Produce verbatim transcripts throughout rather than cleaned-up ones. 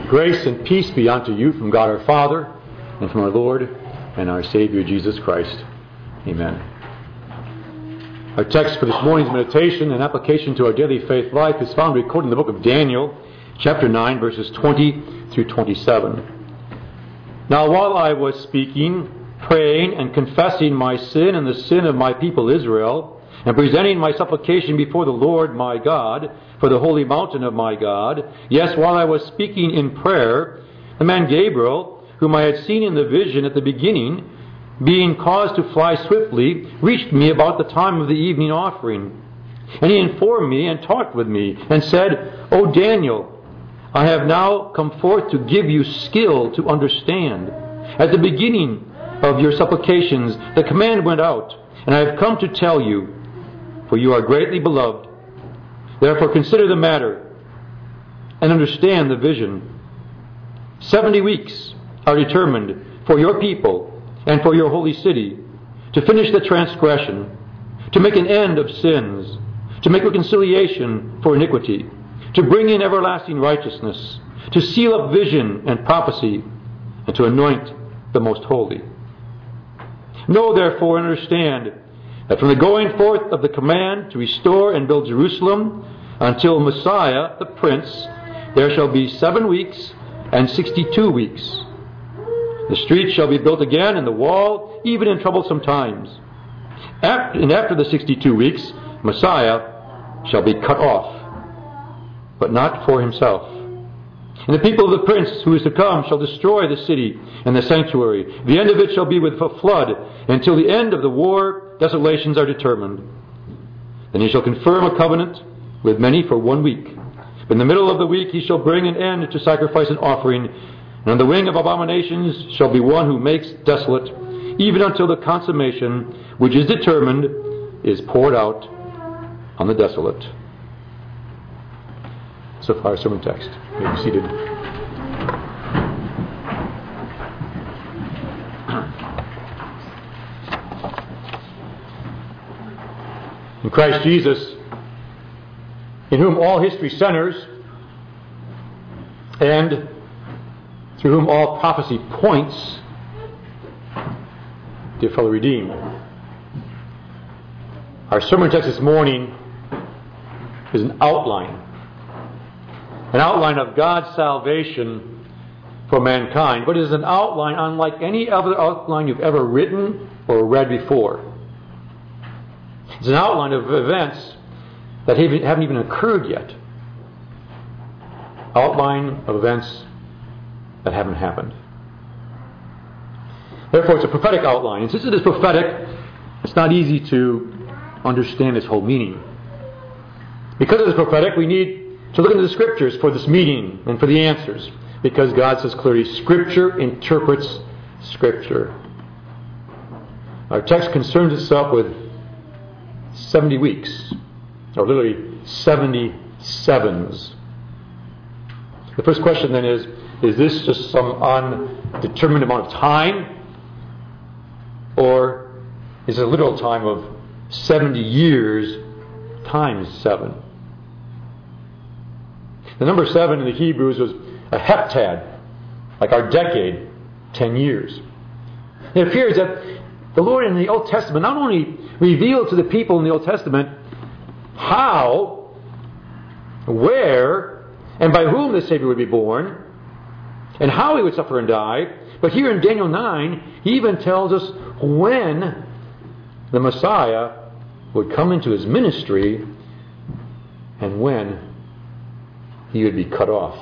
Grace and peace be unto you from God our Father and from our Lord and our Savior Jesus Christ. Amen. Our text for this morning's meditation and application to our daily faith life is found recorded in the book of Daniel, chapter nine, verses twenty through twenty-seven. Now while I was speaking, praying, and confessing my sin and the sin of my people Israel, and presenting my supplication before the Lord my God, for the holy mountain of my God, yes, while I was speaking in prayer, the man Gabriel, whom I had seen in the vision at the beginning, being caused to fly swiftly, reached me about the time of the evening offering. And he informed me and talked with me, and said, O Daniel, I have now come forth to give you skill to understand. At the beginning of your supplications, the command went out, and I have come to tell you, for you are greatly beloved. Therefore consider the matter, and understand the vision. Seventy weeks are determined for your people and for your holy city, to finish the transgression, to make an end of sins, to make reconciliation for iniquity, to bring in everlasting righteousness, to seal up vision and prophecy, and to anoint the most holy. Know therefore and understand that from the going forth of the command to restore and build Jerusalem until Messiah, the Prince, there shall be seven weeks and sixty-two weeks. The street shall be built again, and the wall, even in troublesome times. After, and after the sixty-two weeks, Messiah shall be cut off, but not for himself. And the people of the prince who is to come shall destroy the city and the sanctuary. The end of it shall be with a flood. Until the end of the war, desolations are determined. Then he shall confirm a covenant with many for one week. But in the middle of the week he shall bring an end to sacrifice and offering. And on the wing of abominations shall be one who makes desolate, even until the consummation which is determined is poured out on the desolate. So far, sermon text. You may be seated. In Christ Jesus, in whom all history centers, and through whom all prophecy points, dear fellow redeemed, our sermon text this morning is an outline. An outline of God's salvation for mankind, but it is an outline unlike any other outline you've ever written or read before. It's an outline of events that haven't even occurred yet. Outline of events that haven't happened. Therefore, it's a prophetic outline. And since it is prophetic, it's not easy to understand its whole meaning. Because it is prophetic, we need to look into the Scriptures for this meaning and for the answers, because God says clearly, Scripture interprets Scripture. Our text concerns itself with seventy weeks, or literally seventy sevens. The first question then is, is this just some undetermined amount of time, or is it a literal time of seventy years times seven? The number seven in the Hebrews was a heptad, like our decade, ten years. It appears that the Lord in the Old Testament not only revealed to the people in the Old Testament how, where, and by whom the Savior would be born, and how he would suffer and die, but here in Daniel nine, he even tells us when the Messiah would come into his ministry and when he would be cut off.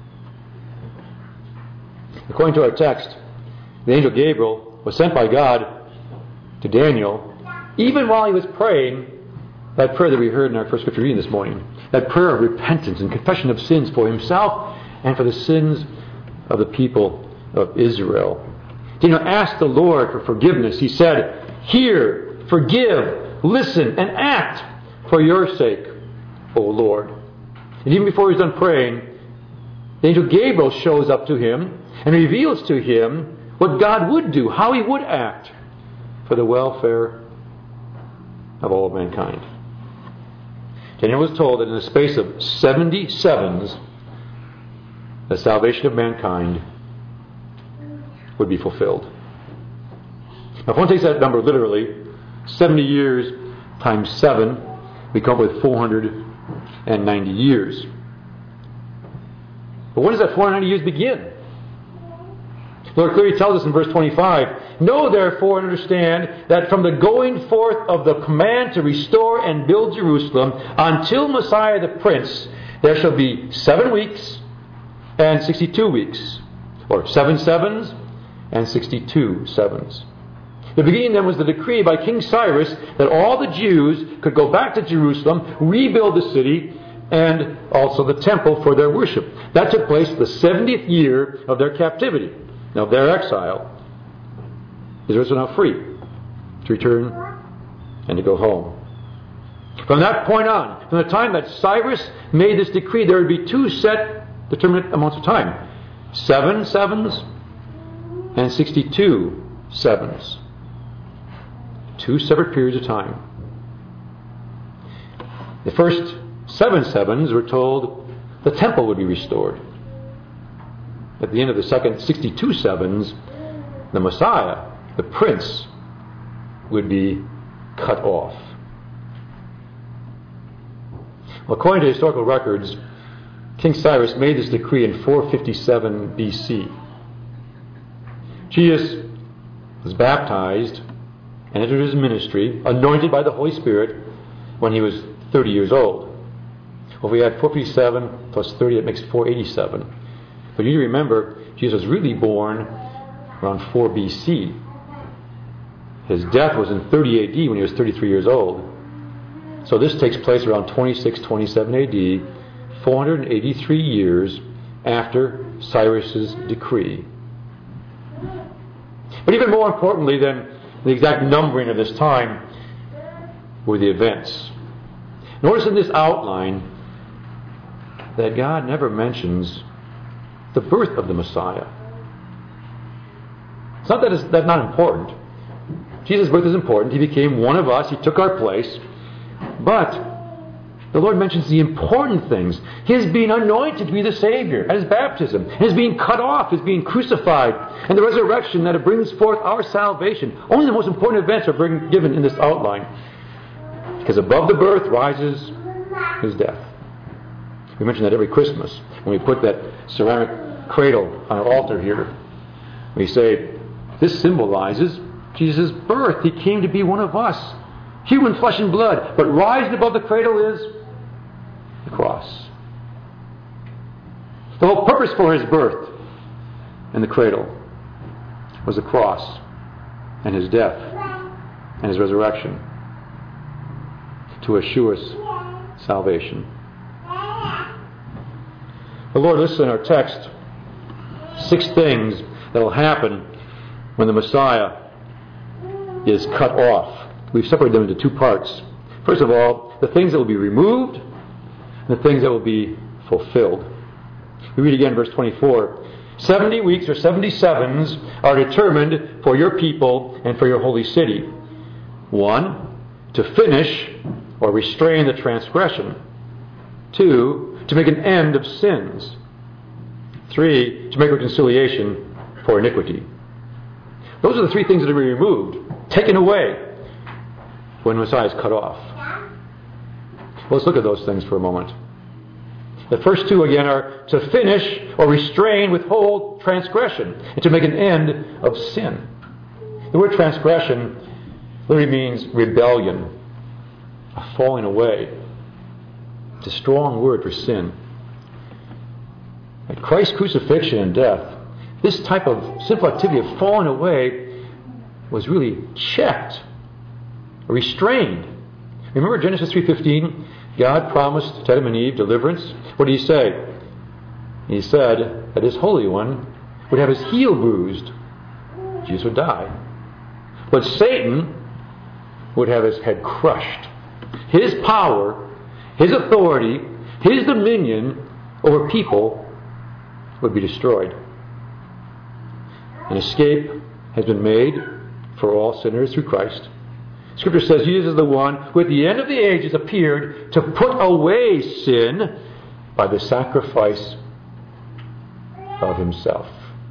According to our text, the angel Gabriel was sent by God to Daniel even while he was praying that prayer that we heard in our first scripture reading this morning, that prayer of repentance and confession of sins for himself and for the sins of the people of Israel. Daniel asked the Lord for forgiveness. He said, "Hear, forgive, listen, and act for your sake, O Lord." And even before he's done praying, the angel Gabriel shows up to him and reveals to him what God would do, how he would act for the welfare of all of mankind. Daniel was told that in the space of seventy sevens, the salvation of mankind would be fulfilled. Now, if one takes that number literally, seventy years times seven, we come up with four hundred ninety years. But when does that four hundred ninety years begin? The Lord clearly tells us in verse twenty-five, "Know therefore and understand that from the going forth of the command to restore and build Jerusalem until Messiah the Prince, there shall be seven weeks and sixty-two weeks." Or seven sevens and sixty-two sevens. The beginning then was the decree by King Cyrus that all the Jews could go back to Jerusalem, rebuild the city, and also the temple for their worship. That took place the seventieth year of their captivity, of their exile. Israel was now free to return and to go home. From that point on, from the time that Cyrus made this decree, there would be two set determinate amounts of time. Seven sevens and sixty-two sevens. Two separate periods of time. The first seven sevens were told the temple would be restored. At the end of the second sixty-two sevens, the Messiah, the Prince, would be cut off. Well, according to historical records, King Cyrus made this decree in four fifty-seven B C. Jesus was baptized and entered his ministry, anointed by the Holy Spirit, when he was thirty years old. Well, if we add four fifty-seven plus thirty, it makes four eighty-seven. But you remember, Jesus was really born around four B C. His death was in thirty A D when he was thirty-three years old. So this takes place around twenty-six twenty-seven A D, four hundred eighty-three years after Cyrus's decree. But even more importantly than the exact numbering of this time were the events. Notice in this outline that God never mentions the birth of the Messiah. It's not that it's, that's not important. Jesus' birth is important. He became one of us. He took our place. But the Lord mentions the important things. His being anointed to be the Savior at his baptism. His being cut off, his being crucified, and the resurrection that it brings forth our salvation. Only the most important events are bring, given in this outline. Because above the birth rises his death. We mention that every Christmas when we put that ceramic cradle on our altar here. We say, this symbolizes Jesus' birth. He came to be one of us. Human flesh and blood. But rising above the cradle is the cross. The whole purpose for his birth in the cradle was the cross and his death and his resurrection to assure us salvation. The Lord lists in our text six things that will happen when the Messiah is cut off. We've separated them into two parts. First of all, the things that will be removed and the things that will be fulfilled. We read again verse twenty-four. Seventy weeks or seventy sevens are determined for your people and for your holy city. One, to finish or restrain the transgression. Two, to make an end of sins. Three, to make reconciliation for iniquity. Those are the three things that are removed, taken away, when Messiah is cut off. Well, let's look at those things for a moment. The first two, again, are to finish or restrain, withhold transgression, and to make an end of sin. The word transgression literally means rebellion, a falling away. It's a strong word for sin. At Christ's crucifixion and death, this type of sinful activity of falling away was really checked, restrained. Remember Genesis three fifteen? God promised to Adam and Eve deliverance. What did he say? He said that his Holy One would have his heel bruised. Jesus would die. But Satan would have his head crushed. His power, his authority, his dominion over people would be destroyed. An escape has been made for all sinners through Christ. Scripture says Jesus is the one who at the end of the ages appeared to put away sin by the sacrifice of himself.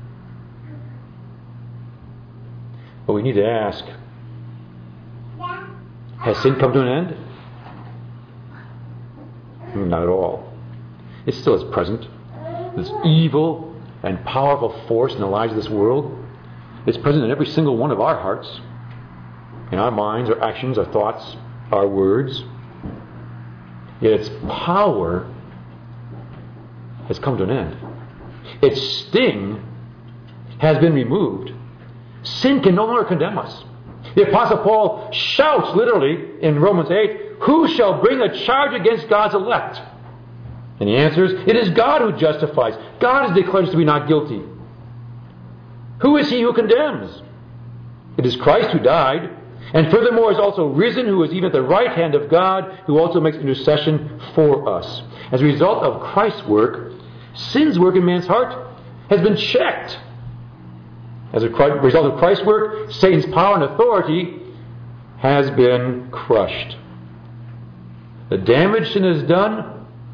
But we need to ask, has sin come to an end? Not at all. It still is present. This evil and powerful force in the lives of this world is present in every single one of our hearts, in our minds, our actions, our thoughts, our words. Yet its power has come to an end. Its sting has been removed. Sin can no longer condemn us. The Apostle Paul shouts literally in Romans eight, "Who shall bring a charge against God's elect?" And he answers, "It is God who justifies. God has declared us to be not guilty. Who is he who condemns? It is Christ who died, and furthermore is also risen, who is even at the right hand of God, who also makes intercession for us." As a result of Christ's work, sin's work in man's heart has been checked. As a result of Christ's work, Satan's power and authority has been crushed. The damage sin has done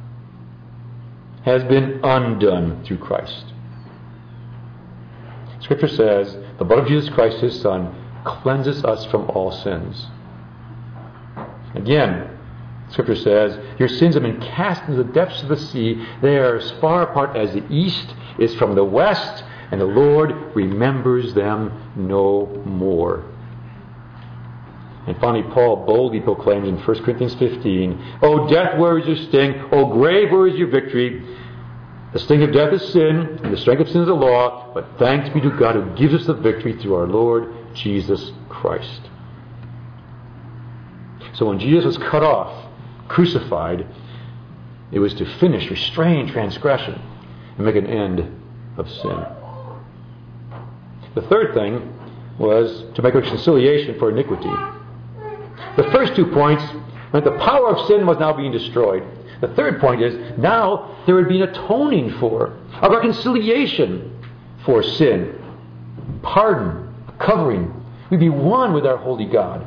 has been undone through Christ. Scripture says, the blood of Jesus Christ, his Son, cleanses us from all sins. Again, Scripture says, your sins have been cast into the depths of the sea. They are as far apart as the east is from the west, and the Lord remembers them no more. And finally, Paul boldly proclaims in First Corinthians fifteen, "O death, where is your sting? O grave, where is your victory? The sting of death is sin, and the strength of sin is the law, but thanks be to God who gives us the victory through our Lord Jesus Christ." So when Jesus was cut off, crucified, it was to finish, restrain transgression, and make an end of sin. The third thing was to make reconciliation for iniquity. The first two points meant the power of sin was now being destroyed. The third point is now there would be an atoning for, a reconciliation for sin, pardon, a covering. We'd be one with our holy God.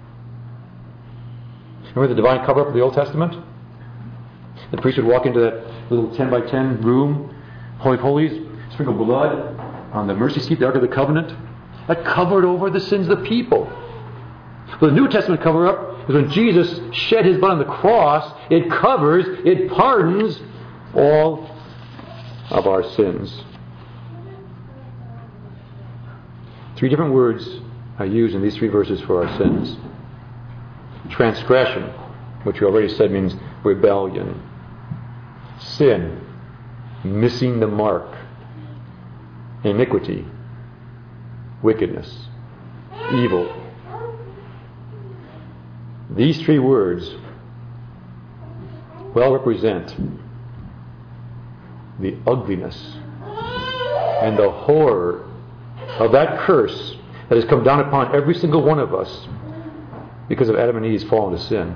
Remember the divine cover-up of the Old Testament? The priest would walk into that little ten by ten room, Holy of Holies, sprinkle blood on the mercy seat, the Ark of the Covenant. That covered over the sins of the people. But the New Testament cover-up is when Jesus shed his blood on the cross. It covers, it pardons all of our sins. Three different words are used in these three verses for our sins. Transgression, which we already said means rebellion. Sin, missing the mark. Iniquity, wickedness, evil. These three words well represent the ugliness and the horror of that curse that has come down upon every single one of us because of Adam and Eve's fall into sin.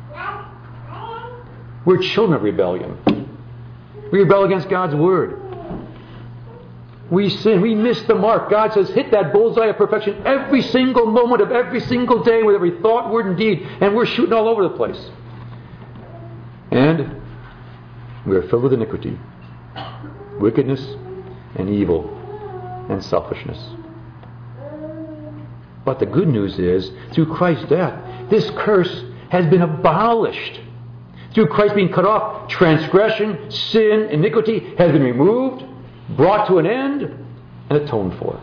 We're children of rebellion. We rebel against God's word. We sin. We miss the mark. God says, hit that bullseye of perfection every single moment of every single day with every thought, word, and deed. And we're shooting all over the place. And we are filled with iniquity, wickedness, and evil, and selfishness. But the good news is, through Christ's death, this curse has been abolished. Through Christ being cut off, transgression, sin, iniquity has been removed, brought to an end, and atoned for.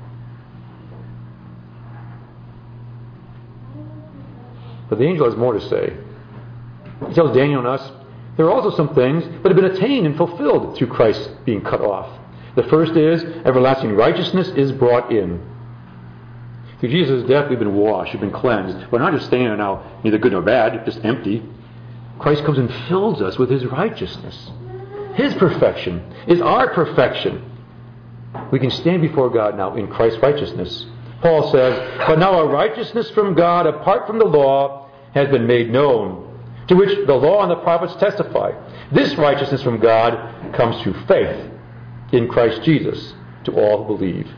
But the angel has more to say. He tells Daniel and us, there are also some things that have been attained and fulfilled through Christ being cut off. The first is, everlasting righteousness is brought in. Through Jesus' death, we've been washed, we've been cleansed. We're not just standing there now, neither good nor bad, just empty. Christ comes and fills us with his righteousness. His perfection is our perfection. We can stand before God now in Christ's righteousness. Paul says, but now a righteousness from God apart from the law has been made known, to which the law and the prophets testify. This righteousness from God comes through faith in Christ Jesus to all who believe.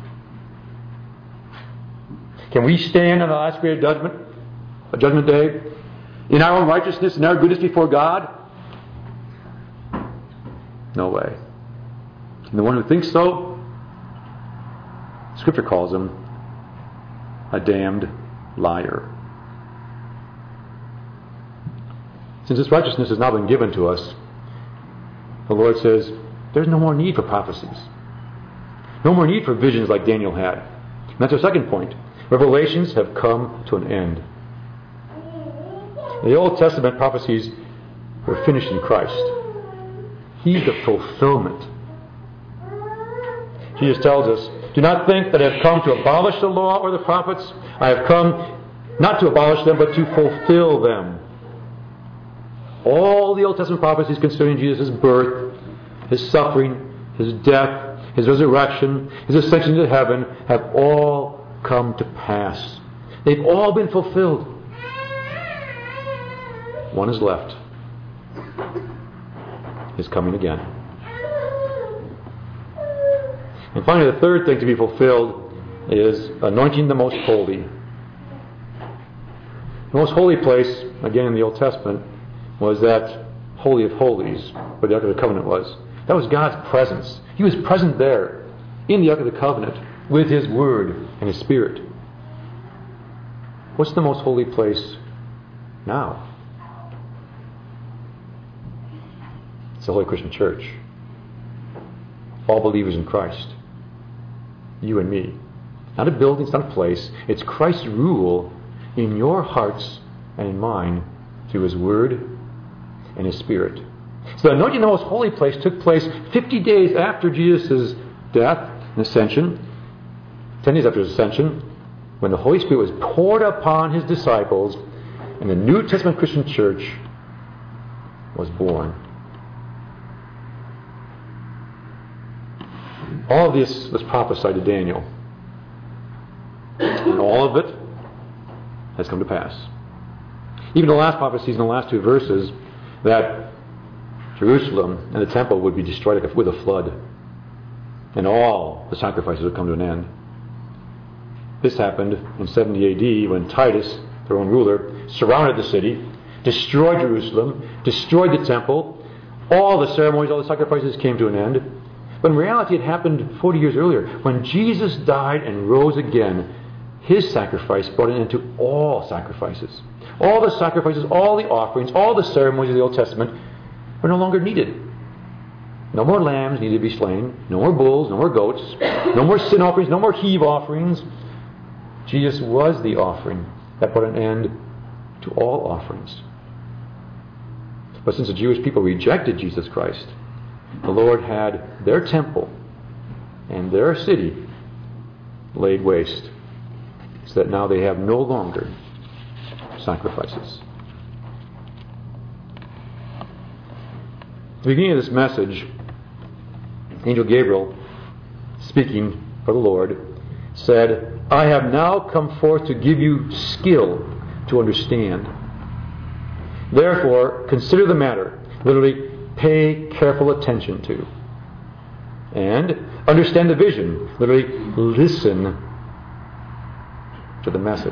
Can we stand on the last great judgment, a judgment day, in our own righteousness and our goodness before God? No way. And the one who thinks so, Scripture calls him a damned liar. Since this righteousness has now been given to us, the Lord says, there's no more need for prophecies. No more need for visions like Daniel had. And that's our second point. Revelations have come to an end. The Old Testament prophecies were finished in Christ. He's the fulfillment. Jesus tells us, do not think that I have come to abolish the law or the prophets. I have come not to abolish them, but to fulfill them. All the Old Testament prophecies concerning Jesus' birth, His suffering, His death, His resurrection, His ascension to heaven have all come to pass. They've all been fulfilled. One is left. His coming again. And finally, the third thing to be fulfilled is anointing the most holy. The most holy place, again in the Old Testament, was that Holy of Holies, where the Ark of the Covenant was. That was God's presence. He was present there, in the Ark of the Covenant, with His Word and His Spirit. What's the most holy place now? It's the Holy Christian Church. All believers in Christ. You and me. Not a building, it's not a place. It's Christ's rule in your hearts and in mine through His Word and His Spirit. So the anointing in the most holy place took place fifty days after Jesus' death and ascension, ten days after His ascension, when the Holy Spirit was poured upon His disciples and the New Testament Christian church was born. All of this was prophesied to Daniel. And all of it has come to pass. Even the last prophecies in the last two verses, that Jerusalem and the temple would be destroyed with a flood, and all the sacrifices would come to an end. This happened in seventy A D when Titus, their own ruler, surrounded the city, destroyed Jerusalem, destroyed the temple. All the ceremonies, all the sacrifices came to an end. But in reality, it happened forty years earlier. When Jesus died and rose again, His sacrifice brought an end to all sacrifices. All the sacrifices, all the offerings, all the ceremonies of the Old Testament were no longer needed. No more lambs needed to be slain. No more bulls, no more goats. No more sin offerings, no more heave offerings. Jesus was the offering that put an end to all offerings. But since the Jewish people rejected Jesus Christ, the Lord had their temple and their city laid waste, so that now they have no longer sacrifices. At the beginning of this message, Angel Gabriel, speaking for the Lord, said, I have now come forth to give you skill to understand. Therefore, consider the matter, literally, pay careful attention to. And understand the vision, literally, listen to the message.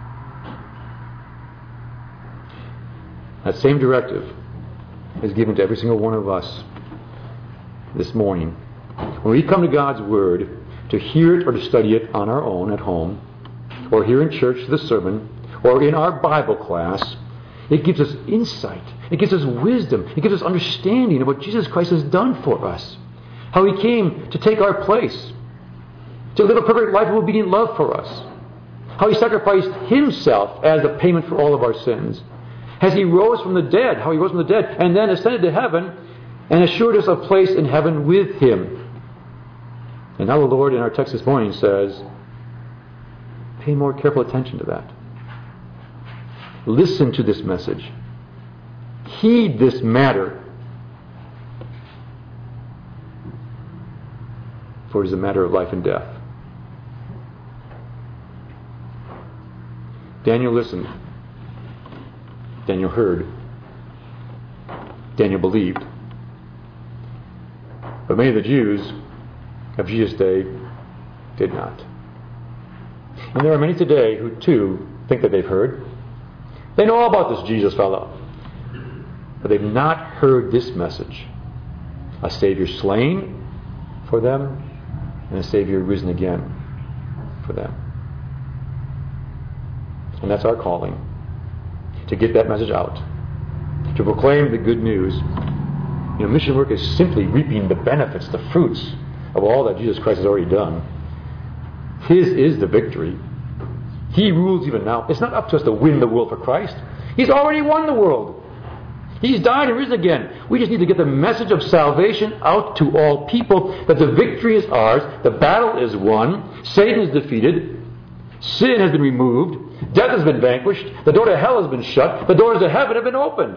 That same directive is given to every single one of us this morning. When we come to God's Word to hear it or to study it on our own at home, or here in church, the sermon, or in our Bible class, it gives us insight. It gives us wisdom. It gives us understanding of what Jesus Christ has done for us. How He came to take our place, to live a perfect life of obedient love for us. How He sacrificed Himself as the payment for all of our sins. As He rose from the dead, how He rose from the dead, and then ascended to heaven and assured us a place in heaven with Him. And now the Lord in our text this morning says, pay more careful attention to that. Listen to this message. Heed this matter. For it is a matter of life and death. Daniel listened. Daniel heard. Daniel believed. But many of the Jews of Jesus' day did not. And there are many today who too think that they've heard. They know all about this Jesus fellow. But they've not heard this message. A Savior slain, for them, and a Savior risen again for them. And that's our calling, to get that message out, to proclaim the good news. You know, mission work is simply reaping the benefits, the fruits of all that Jesus Christ has already done. His is the victory. He rules even now. It's not up to us to win the world for Christ. He's already won the world. He's died and risen again. We just need to get the message of salvation out to all people, that the victory is ours, the battle is won, Satan is defeated, sin has been removed, death has been vanquished, the door to hell has been shut, the doors to heaven have been opened.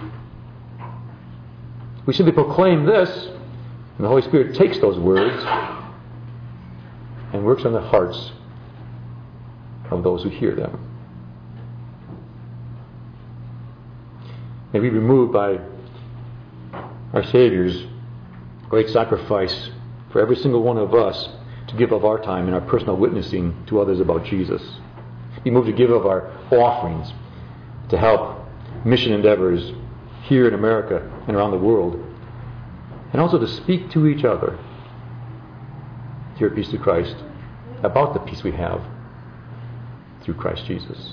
We simply proclaim this, and the Holy Spirit takes those words and works on the hearts of those who hear them. May we be moved by our Savior's great sacrifice for every single one of us to give of our time in our personal witnessing to others about Jesus. Be moved to give of our offerings to help mission endeavors here in America and around the world, and also to speak to each other here at Peace to Christ about the peace we have through Christ Jesus.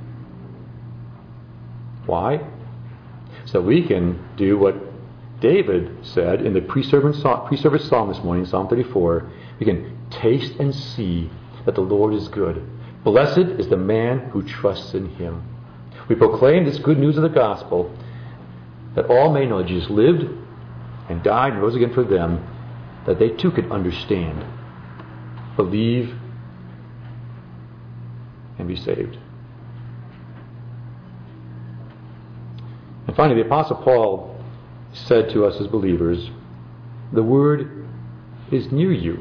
Why? So we can do what David said in the pre-service psalm this morning, Psalm thirty-four. We can taste and see that the Lord is good. Blessed is the man who trusts in Him. We proclaim this good news of the gospel, that all may know that Jesus lived and died and rose again for them, that they too could understand, believe, and be saved. And finally, the Apostle Paul said to us as believers, the Word is near you,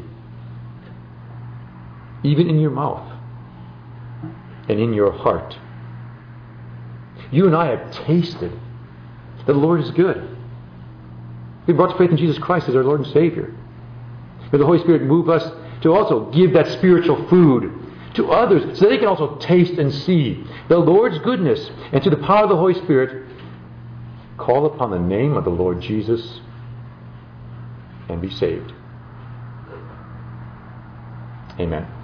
even in your mouth and in your heart. You and I have tasted that the Lord is good. We brought to faith in Jesus Christ as our Lord and Savior. May the Holy Spirit move us to also give that spiritual food to others so they can also taste and see the Lord's goodness, and to the power of the Holy Spirit, call upon the name of the Lord Jesus and be saved. Amen.